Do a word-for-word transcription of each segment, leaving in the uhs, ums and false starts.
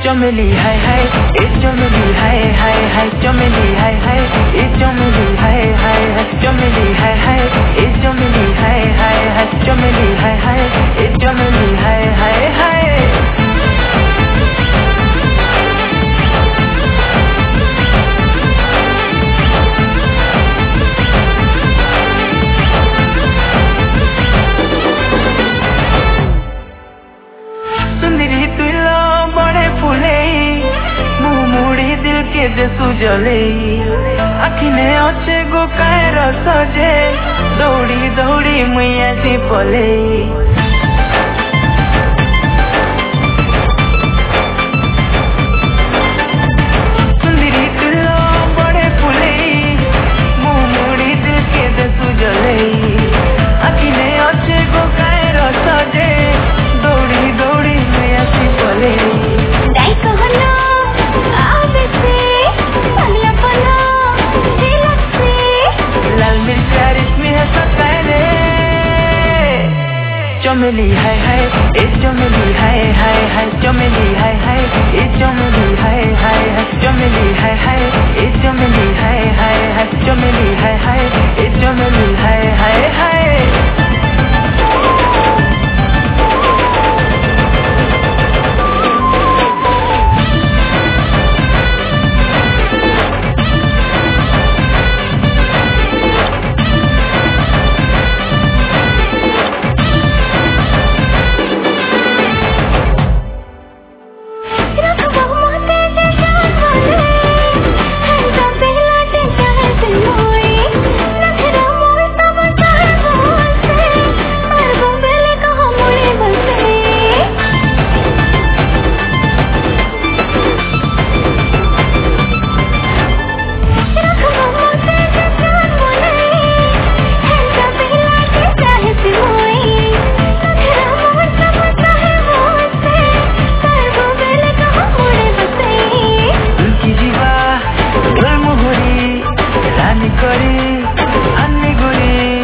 चमेली हाय हाय ए चमेली हाय हाय हाय चमेली हाय हाय ए चमेली हाय हाय हाय चमेली हाय हाय ए चमेली हाय हाय हाय चमेली हाय हाय ए चमेली हाय हाय हाय सुंदरी तुला बड़े फूले मुँह मुड़ी दिल के जसू जले आखिने अच्छे गो कायर सजे दौड़ी दौड़ी मैया सी पले सुंदरी तुला बड़े फूले मुँह मुड़ी दिल के जसू जले आखिने अच्छे गो कायर सजे दौड़ी दौड़ी मैया सी पले दाई कहना आवे से पगला पना दिलक से लाल मिर्चा रेशमी है सकाले चमेली हाय हाय ए चमेली हाय हाय हाय चमेली हाय हाय ए चमेली हाय हाय हाय चमेली हाय हाय ए चमेली हाय हाय हाय चमेली हाय हाय ए चमेली हाय हाय हाय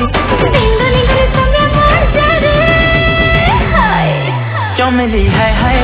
चमेली हाय हाय